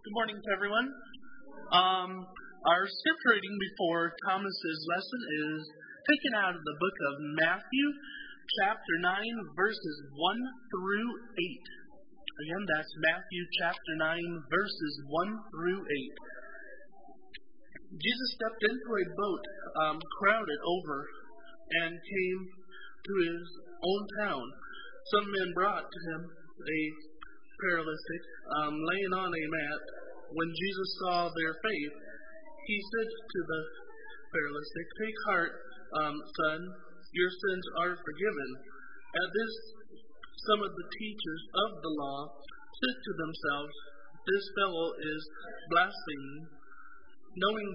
Good morning to everyone. Our scripture reading before Thomas's lesson is taken out of the book of Matthew, chapter 9, verses 1 through 8. Again, that's Matthew chapter 9, verses 1 through 8. Jesus stepped into a boat crowded over and came to his own town. Some men brought to him a paralytic, laying on a mat. When Jesus saw their faith, he said to the paralytic, "Take heart, son, your sins are forgiven." At this, some of the teachers of the law said to themselves, "This fellow is blaspheming." Knowing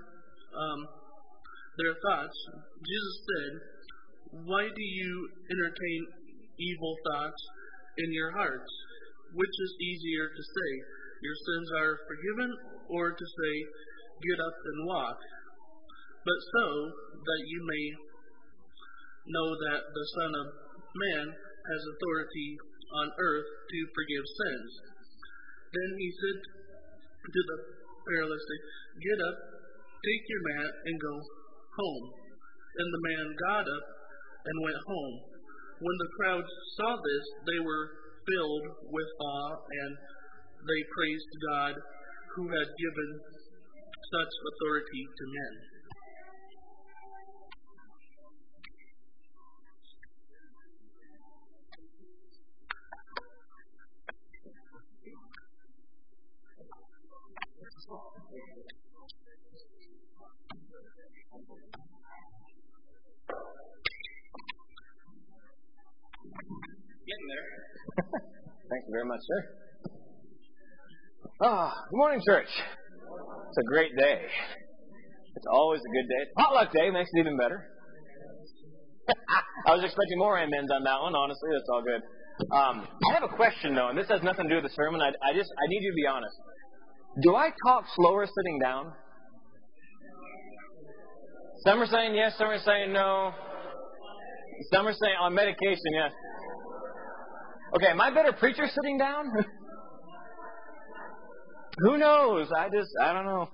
their thoughts, Jesus said, "Why do you entertain evil thoughts in your hearts? Which is easier to say, 'Your sins are forgiven,' or to say, 'Get up and walk'? But so that you may know that the Son of Man has authority on earth to forgive sins." Then he said to the paralytic, "Get up, take your mat, and go home." And the man got up and went home. When the crowd saw this, they were filled with awe, and they praised God who had given such authority to men. Getting there. Thank you very much, sir. Good morning, church. It's a great day. It's always a good day. Potluck day makes it even better. I was expecting more amens on that one. Honestly, that's all good. I have a question, though, and this has nothing to do with the sermon. I need you to be honest. Do I talk slower sitting down? Some are saying yes, some are saying no. Some are saying on medication, yes. Okay, am I a better preacher sitting down? Who knows? I don't know.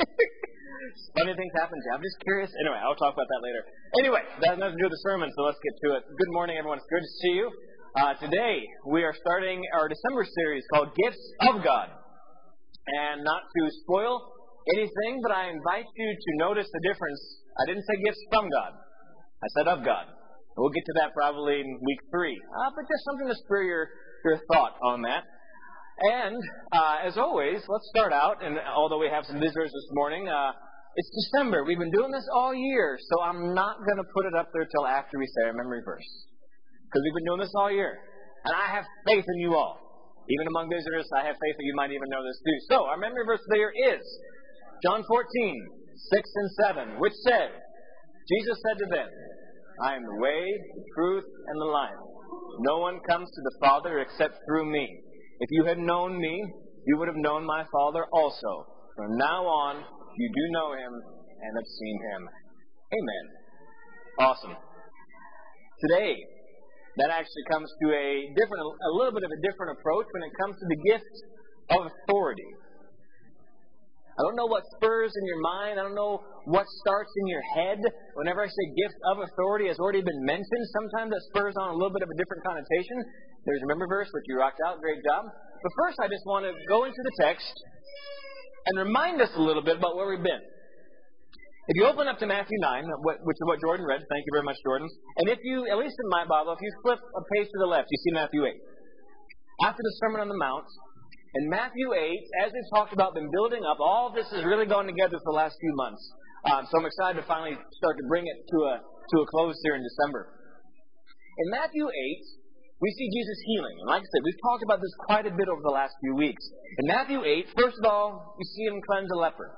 Funny things happen. I'm just curious. Anyway, I'll talk about that later. Anyway, that has nothing to do with the sermon, so let's get to it. Good morning, everyone. It's good to see you. Today, we are starting our December series called Gifts of God. And not to spoil anything, but I invite you to notice the difference. I didn't say gifts from God. I said of God. We'll get to that probably in week 3. But just something to spur your thought on that. And, as always, let's start out, and although we have some visitors this morning, it's December. We've been doing this all year, so I'm not going to put it up there till after we say our memory verse. Because we've been doing this all year. And I have faith in you all. Even among visitors, I have faith that you might even know this too. So, our memory verse of the year is John 14:6 and 7, which said, Jesus said to them, "I am the way, the truth, and the life. No one comes to the Father except through me. If you had known me, you would have known my Father also. From now on, you do know him and have seen him." Amen. Awesome. Today, that actually comes to a little bit of a different approach when it comes to the gift of authority. I don't know what spurs in your mind. I don't know what starts in your head. Whenever I say gift of authority has already been mentioned, sometimes that spurs on a little bit of a different connotation. There's a memory verse, which you rocked out. Great job. But first, I just want to go into the text and remind us a little bit about where we've been. If you open up to Matthew 9, which is what Jordan read, thank you very much, Jordan. And if you, at least in my Bible, if you flip a page to the left, you see Matthew 8. After the Sermon on the Mount, in Matthew 8, as we've talked about, been building up, all of this has really gone together for the last few months. So I'm excited to finally start to bring it to a close here in December. In Matthew 8, we see Jesus healing. And like I said, we've talked about this quite a bit over the last few weeks. In Matthew 8, first of all, we see him cleanse a leper.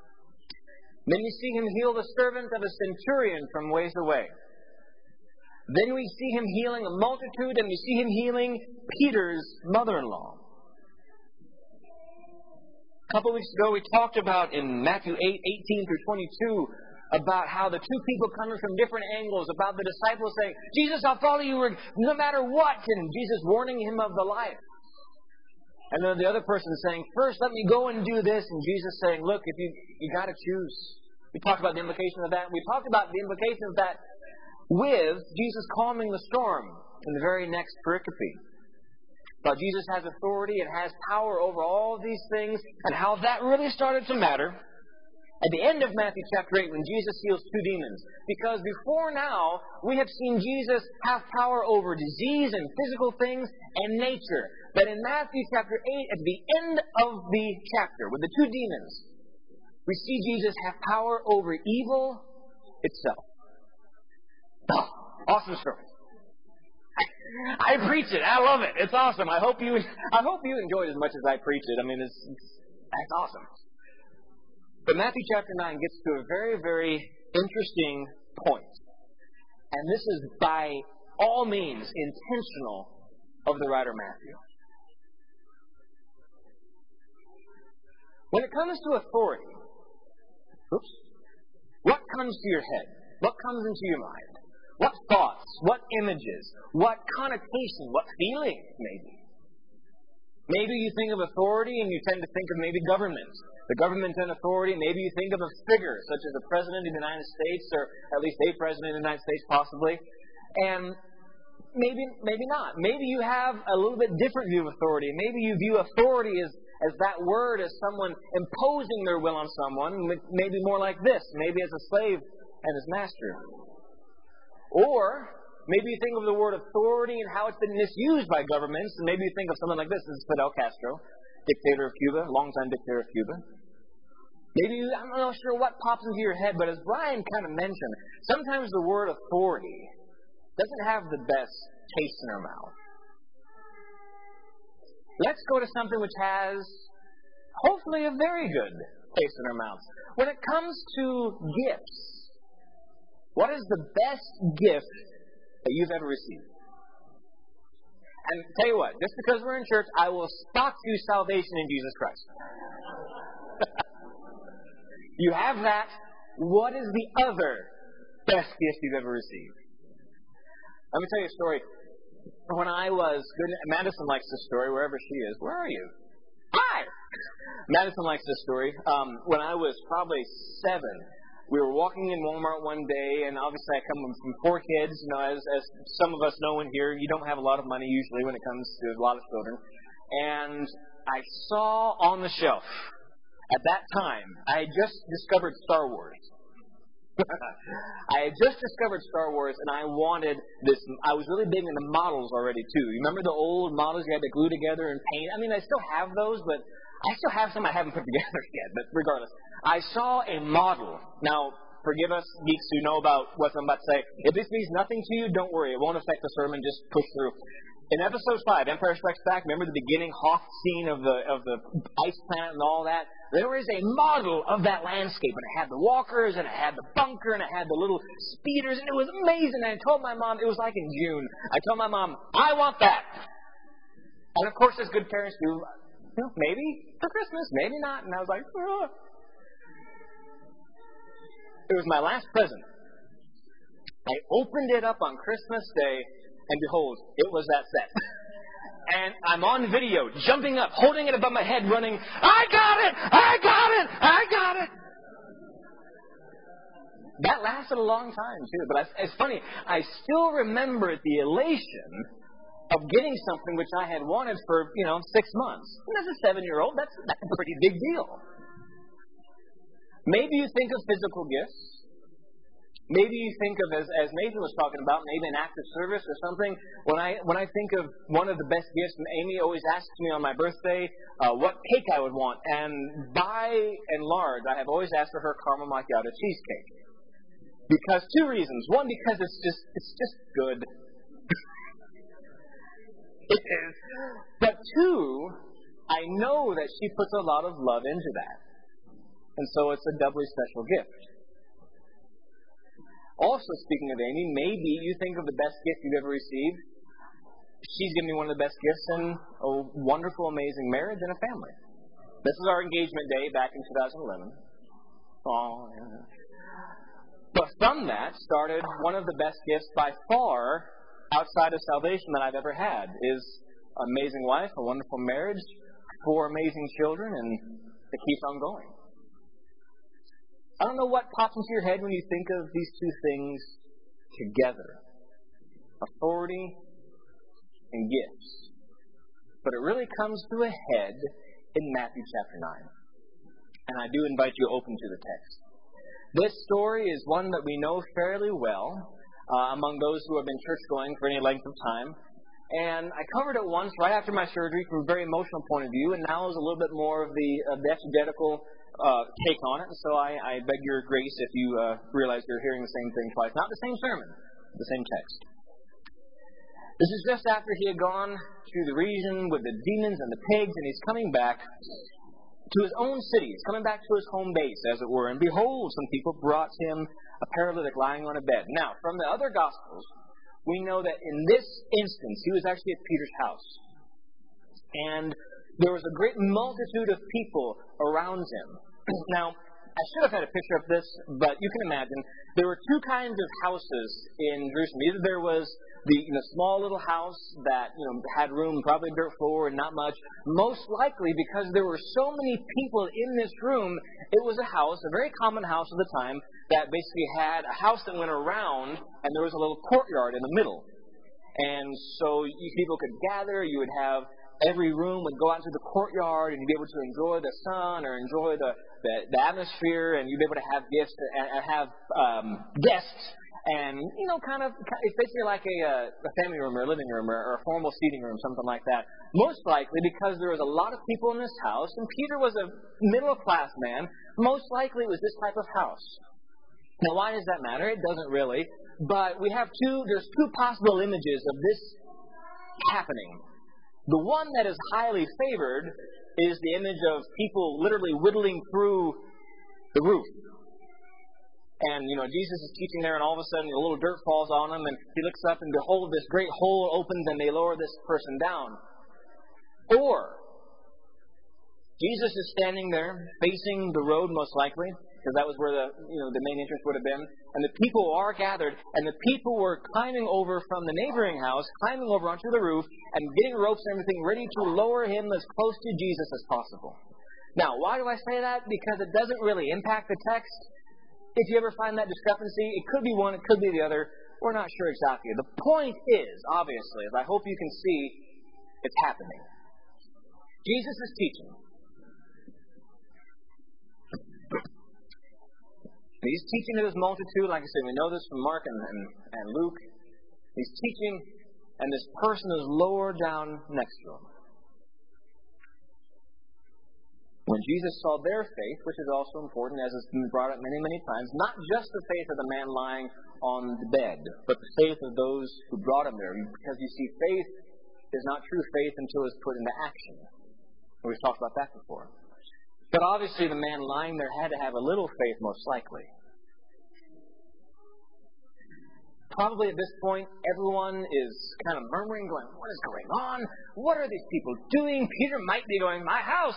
Then you see him heal the servant of a centurion from ways away. Then we see him healing a multitude, and we see him healing Peter's mother-in-law. A couple weeks ago, we talked about in Matthew 8:18 through 22 about how the two people coming from different angles, about the disciples saying, "Jesus, I'll follow you no matter what," and Jesus warning him of the life. And then the other person saying, first let me go and do this. And Jesus saying, look, if you got to choose. We talked about the implication of that. We talked about the implication of that with Jesus calming the storm in the very next pericope. About Jesus has authority and has power over all of these things, and how that really started to matter at the end of Matthew chapter 8 when Jesus heals 2 demons. Because before now, we have seen Jesus have power over disease and physical things and nature. But in Matthew chapter 8, at the end of the chapter, with the 2 demons, we see Jesus have power over evil itself. Oh, awesome story. I preach it. I love it. It's awesome. I hope you enjoy it as much as I preach it. I mean, that's awesome. But Matthew chapter 9 gets to a very, very interesting point. And this is by all means intentional of the writer Matthew. When it comes to authority, what comes to your head? What comes into your mind? What thoughts? What images? What connotation? What feelings, maybe? Maybe you think of authority and you tend to think of maybe government. The government and authority. Maybe you think of a figure such as the President of the United States, or at least a President of the United States possibly. And maybe not. Maybe you have a little bit different view of authority. Maybe you view authority as that word as someone imposing their will on someone. Maybe more like this. Maybe as a slave and his master. Or maybe you think of the word authority and how it's been misused by governments. And maybe you think of something like this. This is Fidel Castro, dictator of Cuba, longtime dictator of Cuba. Maybe I'm not sure what pops into your head, but as Brian kind of mentioned, sometimes the word authority doesn't have the best taste in our mouth. Let's go to something which has, hopefully, a very good taste in our mouths. When it comes to gifts, what is the best gift that you've ever received? And tell you what, just because we're in church, I will stock you salvation in Jesus Christ. You have that. What is the other best gift you've ever received? Let me tell you a story. When I was, Madison likes this story, wherever she is. Where are you? Hi! Madison likes this story. When I was probably 7, we were walking in Walmart one day, and obviously I come from 4 kids. You know, as some of us know in here, you don't have a lot of money usually when it comes to a lot of children. And I saw on the shelf, at that time, I had just discovered Star Wars. I had just discovered Star Wars, and I wanted this. I was really big into models already, too. You remember the old models you had to glue together and paint? I mean, I still have those, but I still have some I haven't put together yet. But regardless, I saw a model. Now, forgive us, geeks who know about what I'm about to say. If this means nothing to you, don't worry. It won't affect the sermon. Just push through. In episode 5, Empire Strikes Back, remember the beginning Hoth scene of the ice planet and all that? There is a model of that landscape, and it had the walkers, and it had the bunker, and it had the little speeders, and it was amazing. And I told my mom, it was like in June, I told my mom, I want that. And of course, as good parents do, maybe for Christmas, maybe not. And I was like, oh. It was my last present. I opened it up on Christmas Day, and behold, it was that set. And I'm on video, jumping up, holding it above my head, running, I got it! I got it! I got it! That lasted a long time, too. But it's funny, I still remember the elation of getting something which I had wanted for, 6 months. And as a 7-year-old, that's a pretty big deal. Maybe you think of physical gifts. Maybe you think of, as Nathan was talking about, maybe an act of service or something. When I think of one of the best gifts, and Amy always asks me on my birthday what cake I would want. And by and large, I have always asked for her caramel macchiato cheesecake. Because 2 reasons. One, because it's just good. It is. But 2, I know that she puts a lot of love into that. And so it's a doubly special gift. Also, speaking of Amy, maybe you think of the best gift you've ever received. She's given me one of the best gifts in a wonderful, amazing marriage and a family. This is our engagement day back in 2011. Oh, yeah. But from that started one of the best gifts by far outside of salvation that I've ever had is an amazing wife, a wonderful marriage, 4 amazing children, and it keeps on going. I don't know what pops into your head when you think of these two things together. Authority and gifts. But it really comes to a head in Matthew chapter 9. And I do invite you to open to the text. This story is one that we know fairly well among those who have been church-going for any length of time. And I covered it once right after my surgery from a very emotional point of view, and now is a little bit more of the exegetical take on it. And so I beg your grace if you realize you're hearing the same thing twice. Not the same sermon, the same text. This is just after he had gone through the region with the demons and the pigs, and he's coming back to his own city. He's coming back to his home base, as it were. And behold, some people brought him a paralytic lying on a bed. Now, from the other Gospels, we know that in this instance, he was actually at Peter's house. And there was a great multitude of people around him. Now, I should have had a picture of this, but you can imagine there were two kinds of houses in Jerusalem. Either there was the small little house that had room, probably dirt floor and not much. Most likely, because there were so many people in this room, it was a house, a very common house of the time, that basically had a house that went around, and there was a little courtyard in the middle. And so people could gather. You would have every room would go out to the courtyard, and you'd be able to enjoy the sun or enjoy the atmosphere, and you'd be able to have gifts and have guests. And, it's basically like a family room or a living room or a formal seating room, something like that. Most likely because there was a lot of people in this house, and Peter was a middle-class man, most likely it was this type of house. Now, why does that matter? It doesn't really. But there's two possible images of this happening. The one that is highly favored is the image of people literally whittling through the roof. And, Jesus is teaching there, and all of a sudden a little dirt falls on him, and he looks up, and behold, this great hole opens, and they lower this person down. Or, Jesus is standing there, facing the road, most likely, because that was where the main entrance would have been. And the people are gathered, and the people were climbing over from the neighboring house, climbing over onto the roof, and getting ropes and everything ready to lower him as close to Jesus as possible. Now, why do I say that? Because it doesn't really impact the text. If you ever find that discrepancy, it could be one, it could be the other. We're not sure exactly. The point is, obviously, as I hope you can see, it's happening. Jesus is teaching. He's teaching to this multitude. Like I said, we know this from Mark and Luke. He's teaching, and this person is lowered down next to him. When Jesus saw their faith, which is also important, as has been brought up many, many times, not just the faith of the man lying on the bed, but the faith of those who brought him there. Because you see, faith is not true faith until it's put into action. We've talked about that before. But obviously the man lying there had to have a little faith, most likely. Probably at this point, everyone is kind of murmuring, going, what is going on? What are these people doing? Peter might be going, my house,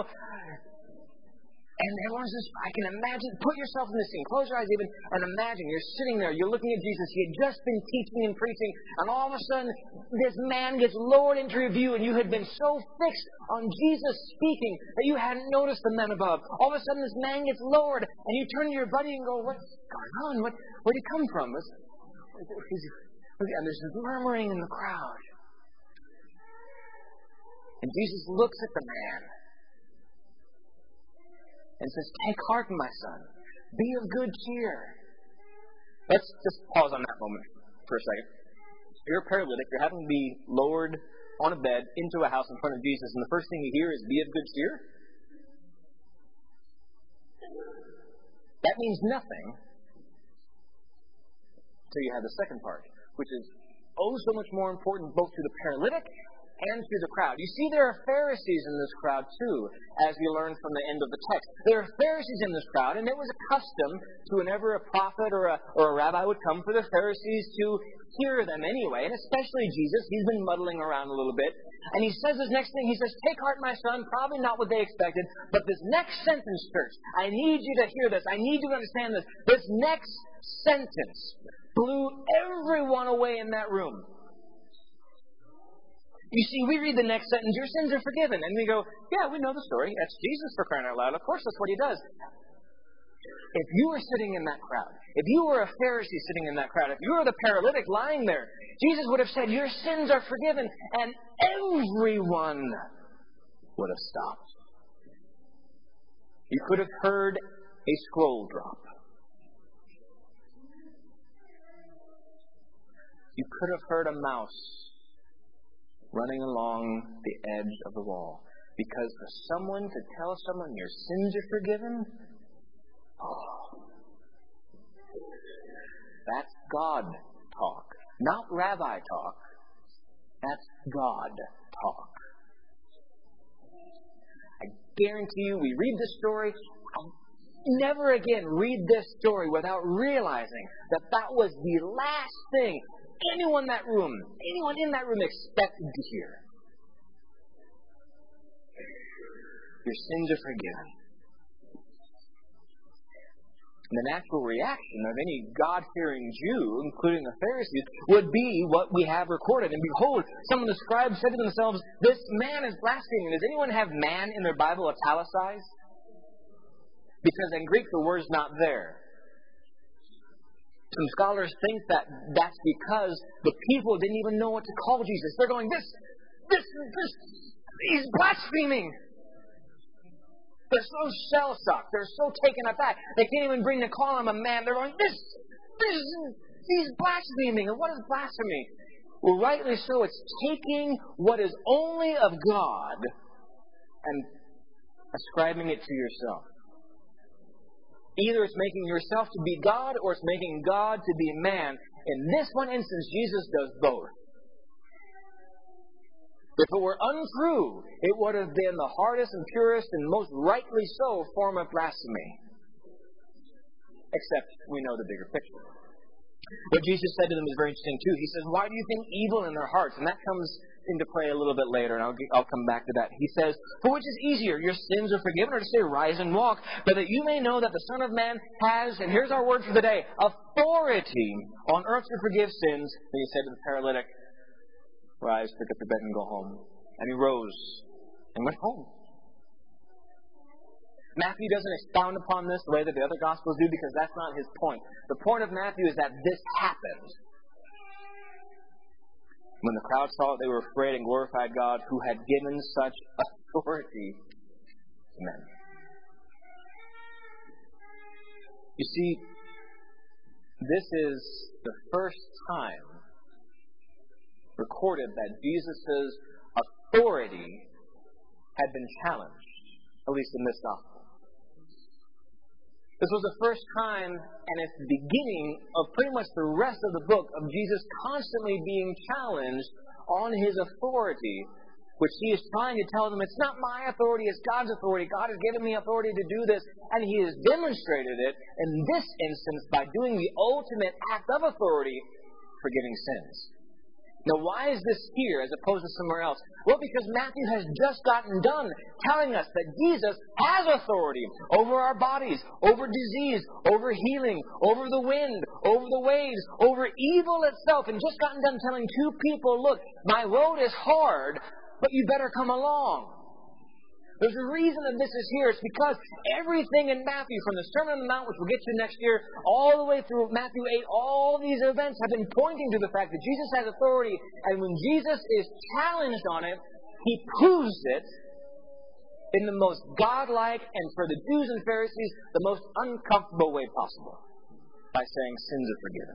And everyone's just, I can imagine, put yourself in this scene, close your eyes even, and imagine you're sitting there, you're looking at Jesus, he had just been teaching and preaching, and all of a sudden, this man gets lowered into your view, and you had been so fixed on Jesus speaking that you hadn't noticed the men above. All of a sudden, this man gets lowered, and you turn to your buddy and go, what's going on? Where'd he come from? And there's this murmuring in the crowd. And Jesus looks at the man and says, take heart, my son. Be of good cheer. Let's just pause on that moment for a second. You're a paralytic. You're having to be lowered on a bed into a house in front of Jesus, and the first thing you hear is, be of good cheer? That means nothing until you have the second part, which is so much more important both to the paralytic and to the crowd. You see, there are Pharisees in this crowd too, as we learn from the end of the text. There are Pharisees in this crowd, and it was a custom to whenever a prophet or a rabbi would come for the Pharisees to hear them anyway, and especially Jesus. He's been muddling around a little bit. And he says this next thing, he says, take heart, my son, probably not what they expected, but this next sentence, church, I need you to hear this. I need you to understand this. This next sentence blew everyone away in that room. You see, we read the next sentence, your sins are forgiven. And we go, yeah, we know the story. That's Jesus, for crying out loud. Of course, that's what he does. If you were sitting in that crowd, if you were a Pharisee sitting in that crowd, if you were the paralytic lying there, Jesus would have said, your sins are forgiven. And everyone would have stopped. You could have heard a scroll drop. You could have heard a mouse running along the edge of the wall. Because for someone to tell someone your sins are forgiven, that's God talk. Not rabbi talk. That's God talk. I guarantee you, we read this story, I'll never again read this story without realizing that that was the last thing anyone in that room expected to hear. Your sins are forgiven. And the natural reaction of any God-fearing Jew, including the Pharisees, would be what we have recorded. And behold, some of the scribes said to themselves, this man is blaspheming. Does anyone have man in their Bible italicized? Because in Greek the word's not there. Some scholars think that that's because the people didn't even know what to call Jesus. They're going, he's blaspheming. They're so shell-shocked. They're so taken aback. They can't even bring to call him a man. They're going, he's blaspheming. And what is blasphemy? Well, rightly so. It's taking what is only of God and ascribing it to yourself. Either it's making yourself to be God or it's making God to be man. In this one instance, Jesus does both. If it were untrue, it would have been the hardest and purest and most rightly so form of blasphemy. Except we know the bigger picture. What Jesus said to them is very interesting too. He says, why do you think evil in their hearts? And that comes into play a little bit later, and I'll come back to that. He says, for which is easier, your sins are forgiven, or to say, rise and walk, but that you may know that the Son of Man has, and here's our word for the day, authority on earth to forgive sins. Then he said to the paralytic, rise, pick up your bed, and go home. And he rose and went home. Matthew doesn't expound upon this the way that the other Gospels do because that's not his point. The point of Matthew is that this happened. When the crowd saw it, they were afraid and glorified God who had given such authority to men. You see, this is the first time recorded that Jesus' authority had been challenged, at least in this Gospel. This was the first time, and it's the beginning of pretty much the rest of the book of Jesus constantly being challenged on his authority, which he is trying to tell them, it's not my authority, it's God's authority. God has given me authority to do this, and he has demonstrated it in this instance by doing the ultimate act of authority, forgiving sins. Now, why is this here as opposed to somewhere else? Well, because Matthew has just gotten done telling us that Jesus has authority over our bodies, over disease, over healing, over the wind, over the waves, over evil itself, and just gotten done telling two people, look, my road is hard, but you better come along. There's a reason that this is here. It's because everything in Matthew, from the Sermon on the Mount, which we'll get to next year, all the way through Matthew 8, all these events have been pointing to the fact that Jesus has authority. And when Jesus is challenged on it, he proves it in the most godlike and, for the Jews and Pharisees, the most uncomfortable way possible. By saying sins are forgiven.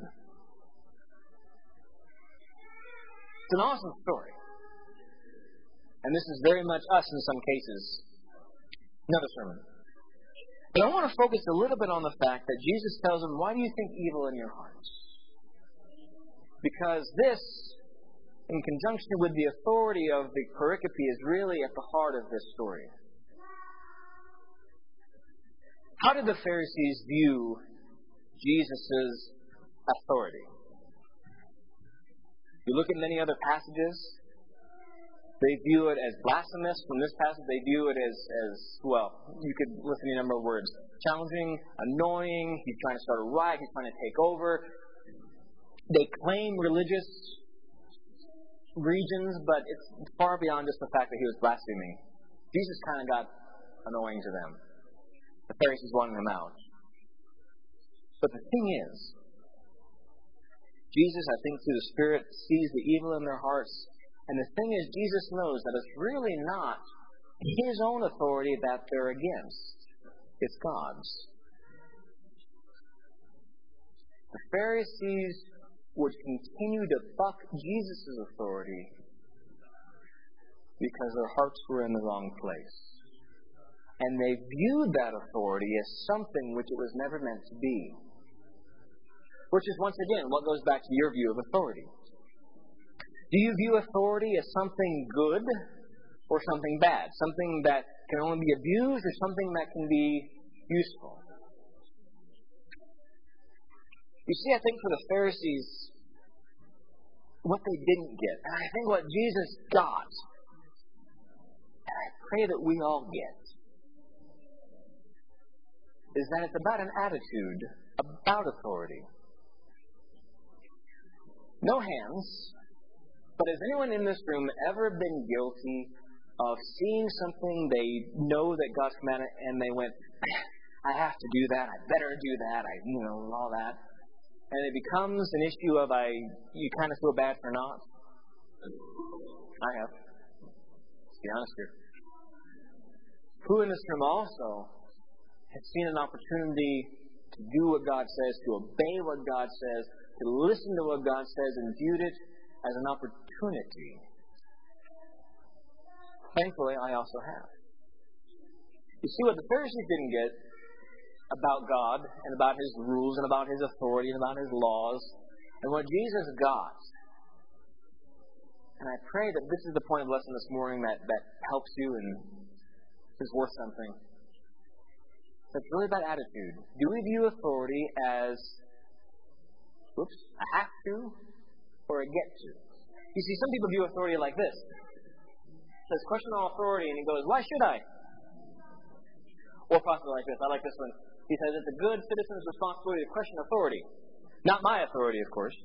It's an awesome story. And this is very much us in some cases. Another sermon. But I want to focus a little bit on the fact that Jesus tells them, why do you think evil in your hearts? Because this, in conjunction with the authority of the pericope, is really at the heart of this story. How did the Pharisees view Jesus' authority? You look at many other passages, they view it as blasphemous. From this passage, they view it as well, you could list any number of words. Challenging, annoying, he's trying to start a riot, he's trying to take over. They claim religious regions, but it's far beyond just the fact that he was blaspheming. Jesus kind of got annoying to them. The Pharisees wanted him out. But the thing is, Jesus, I think through the Spirit, sees the evil in their hearts. And the thing is, Jesus knows that it's really not his own authority that they're against. It's God's. The Pharisees would continue to buck Jesus' authority because their hearts were in the wrong place. And they viewed that authority as something which it was never meant to be. Which is, once again, what goes back to your view of authority. Do you view authority as something good or something bad? Something that can only be abused or something that can be useful? You see, I think for the Pharisees, what they didn't get, and I think what Jesus got, and I pray that we all get, is that it's about an attitude about authority. No hands, but has anyone in this room ever been guilty of seeing something they know that God's commanded and they went, I have to do that, I better do that, all that. And it becomes an issue of you kind of feel bad for not? I have. Let's be honest here. Who in this room also has seen an opportunity to do what God says, to obey what God says, to listen to what God says, and viewed it as an opportunity? Thankfully, I also have. You see, what the Pharisees didn't get about God and about His rules and about His authority and about His laws, and what Jesus got. And I pray that this is the point of lesson this morning that helps you and is worth something. It's really about attitude. Do we view authority as a have to or a get to? You see, some people view authority like this. It says, question all authority, and he goes, why should I? Or possibly like this. I like this one. He says, it's a good citizen's responsibility to question authority. Not my authority, of course.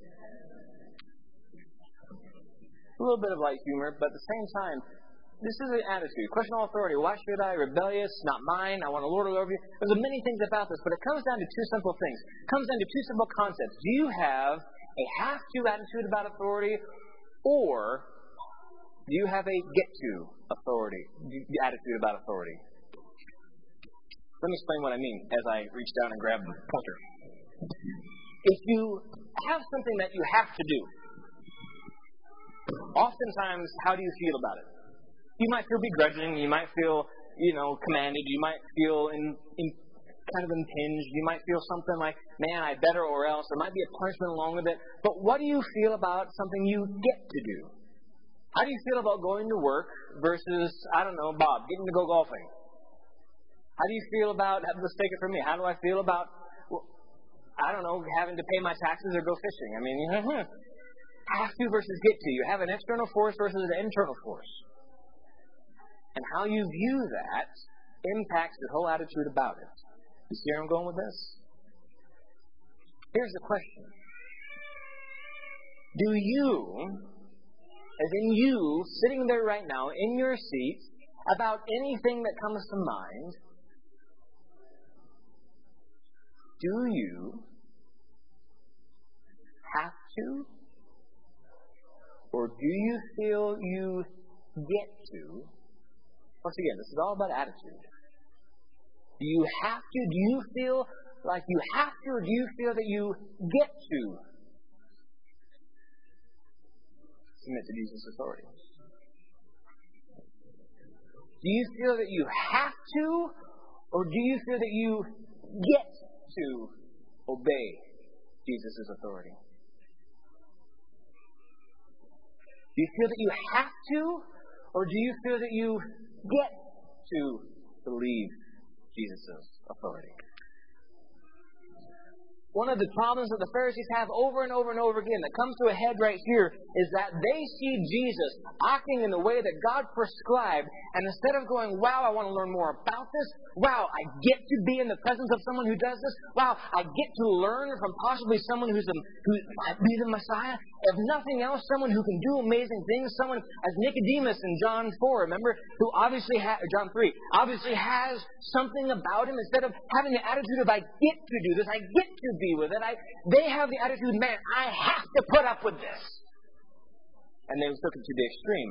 A little bit of light humor, but at the same time, this is an attitude. Question all authority. Why should I? Rebellious, not mine. I want to lord it over you. There's many things about this, but it comes down to two simple things. It comes down to two simple concepts. Do you have a have-to attitude about authority, or do you have a get-to authority attitude about authority? Let me explain what I mean as I reach down and grab the pointer. If you have something that you have to do, oftentimes, how do you feel about it? You might feel begrudging. You might feel, commanded. You might feel kind of impinged. You might feel something like, man, I better or else. There might be a punishment along with it. But what do you feel about something you get to do? How do you feel about going to work versus, Bob, getting to go golfing? How do you feel about, let's take it from me, how do I feel about, having to pay my taxes or go fishing? Have to versus get to. You have an external force versus an internal force. And how you view that impacts your whole attitude about it. You see where I'm going with this? Here's the question. Do you, as in you, sitting there right now in your seat, about anything that comes to mind, do you have to? Or do you feel you get to? Once again, this is all about attitude. Do you have to? Do you feel like you have to, or do you feel that you get to submit to Jesus' authority? Do you feel that you have to, or do you feel that you get to obey Jesus' authority? Do you feel that you have to, or do you feel that you get to believe Jesus' authority? One of the problems that the Pharisees have over and over and over again that comes to a head right here is that they see Jesus acting in the way that God prescribed, and instead of going, wow, I want to learn more about this, wow, I get to be in the presence of someone who does this, wow, I get to learn from possibly someone who might be the Messiah, if nothing else, someone who can do amazing things, someone as Nicodemus in John 4, remember, who obviously John 3, obviously has something about him. Instead of having the attitude of, I get to do this, I get to be with it, they have the attitude, man, I have to put up with this. And they took it to the extreme.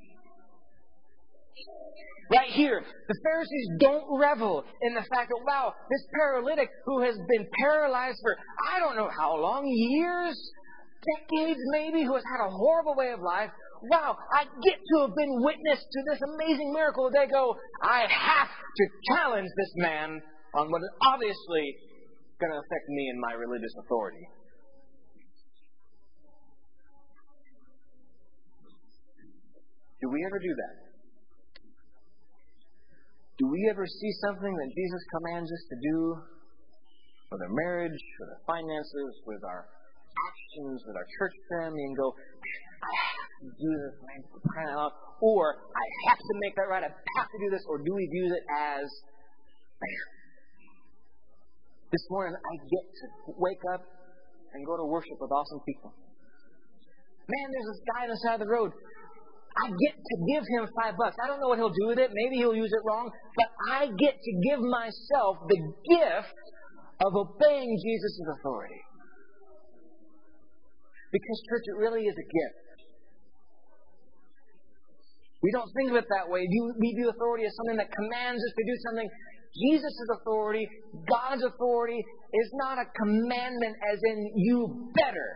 Right here, the Pharisees don't revel in the fact that, wow, this paralytic who has been paralyzed for I don't know how long, years, decades maybe, who has had a horrible way of life, wow, I get to have been witness to this amazing miracle. They go, I have to challenge this man on what is obviously going to affect me and my religious authority. Do we ever do that? Do we ever see something that Jesus commands us to do with our marriage, with our finances, with our actions, with our church family, and go, I have to do this, man, for crying out loud, or I have to make that right, I have to do this, or do we view it as, man, this morning I get to wake up and go to worship with awesome people. Man, there's this guy on the side of the road. I get to give him $5. I don't know what he'll do with it. Maybe he'll use it wrong. But I get to give myself the gift of obeying Jesus' authority. Because, church, it really is a gift. We don't think of it that way. We view authority as something that commands us to do something. Jesus' authority, God's authority, is not a commandment as in you better.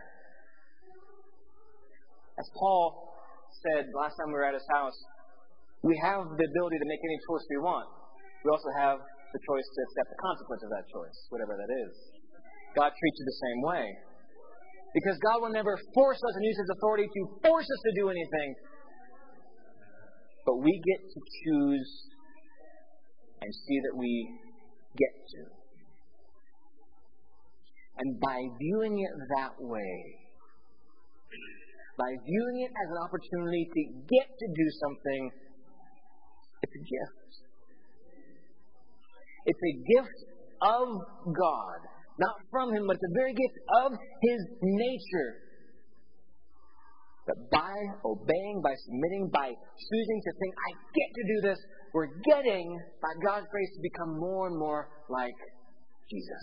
As Paul said last time we were at his house, we have the ability to make any choice we want. We also have the choice to accept the consequence of that choice, whatever that is. God treats you the same way. Because God will never force us and use His authority to force us to do anything. But we get to choose and see that we get to. And by viewing it that way, by viewing it as an opportunity to get to do something, it's a gift. It's a gift of God. Not from Him, but it's a very gift of His nature. That by obeying, by submitting, by choosing to think, I get to do this, we're getting, by God's grace, to become more and more like Jesus.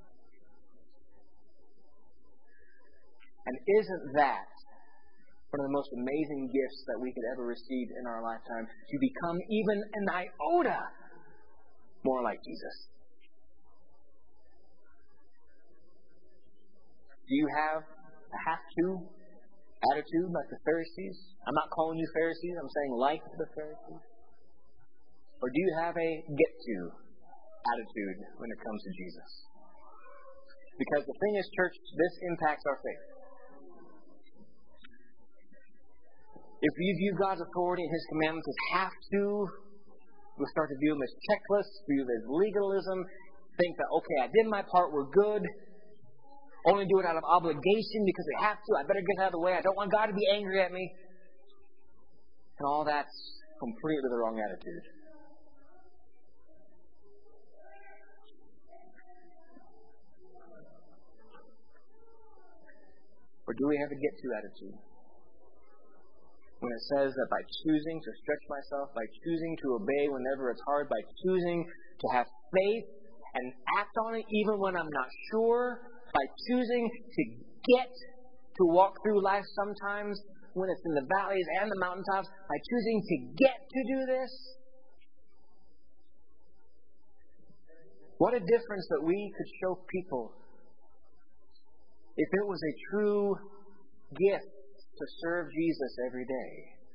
And isn't that one of the most amazing gifts that we could ever receive in our lifetime, to become even an iota more like Jesus? Do you have a have-to attitude like the Pharisees? I'm not calling you Pharisees, I'm saying like the Pharisees. Or do you have a get-to attitude when it comes to Jesus? Because the thing is, church, this impacts our faith. If we view God's authority and His commandments as have to, we'll start to view them as checklists, view them as legalism, think that, okay, I did my part, we're good. Only do it out of obligation because we have to. I better get out of the way. I don't want God to be angry at me. And all that's completely the wrong attitude. Or do we have a get-to attitude? When it says that by choosing to stretch myself, by choosing to obey whenever it's hard, by choosing to have faith and act on it even when I'm not sure, by choosing to get to walk through life sometimes when it's in the valleys and the mountaintops, by choosing to get to do this, what a difference that we could show people if it was a true gift to serve Jesus every day.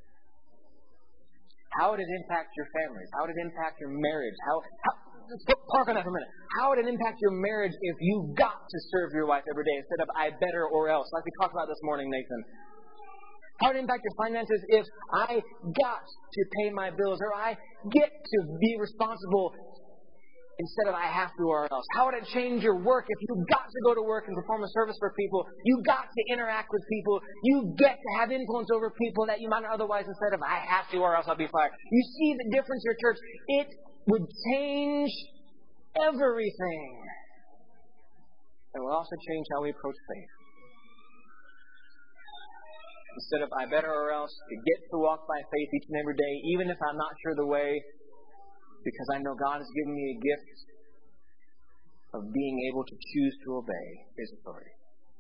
How would it impact your families? How would it impact your marriage? Park on that for a minute. How would it impact your marriage if you got to serve your wife every day instead of I better or else, like we talked about this morning, Nathan? How would it impact your finances if I got to pay my bills or I get to be responsible instead of I have to or else? How would it change your work if you got to go to work and perform a service for people? You got to interact with people. You get to have influence over people that you might not otherwise instead of I have to or else I'll be fired. You see the difference here, church? It would change everything. And it will also change how we approach faith. Instead of I better or else, to get to walk by faith each and every day, even if I'm not sure the way, because I know God has given me a gift of being able to choose to obey His authority.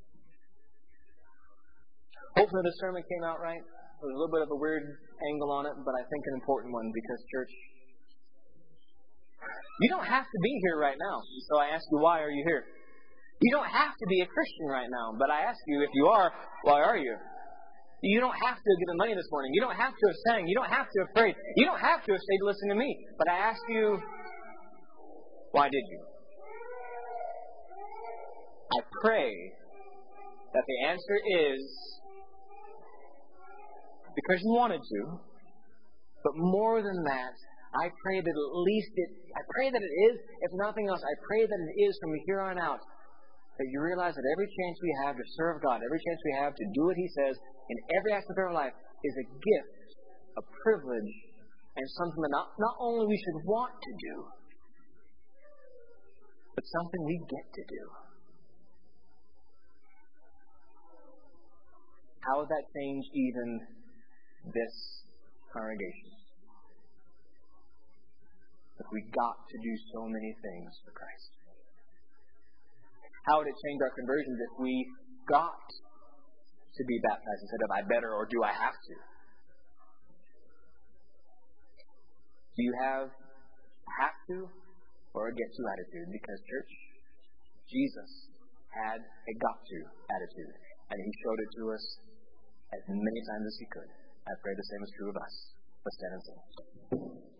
Hopefully the sermon came out right. There's a little bit of a weird angle on it, but I think an important one, because, church, you don't have to be here right now. So I ask you, why are you here? You don't have to be a Christian right now, but I ask you, if you are, why are you? You don't have to give the money this morning. You don't have to have sang. You don't have to have prayed. You don't have to have stayed to listen to me. But I ask you, why did you? I pray that the answer is because you wanted to. But more than that, I pray that it is, if nothing else, I pray that it is from here on out, that you realize that every chance we have to serve God, every chance we have to do what He says in every aspect of our life is a gift, a privilege, and something that not only we should want to do, but something we get to do. How would that change even this congregation? If we got to do so many things for Christ. How would it change our conversions if we got to be baptized instead of I better or do I have to? Do you have to or a get to attitude? Because, church, Jesus had a got to attitude, and He showed it to us as many times as He could. I pray the same is true of us. Let's stand and sing.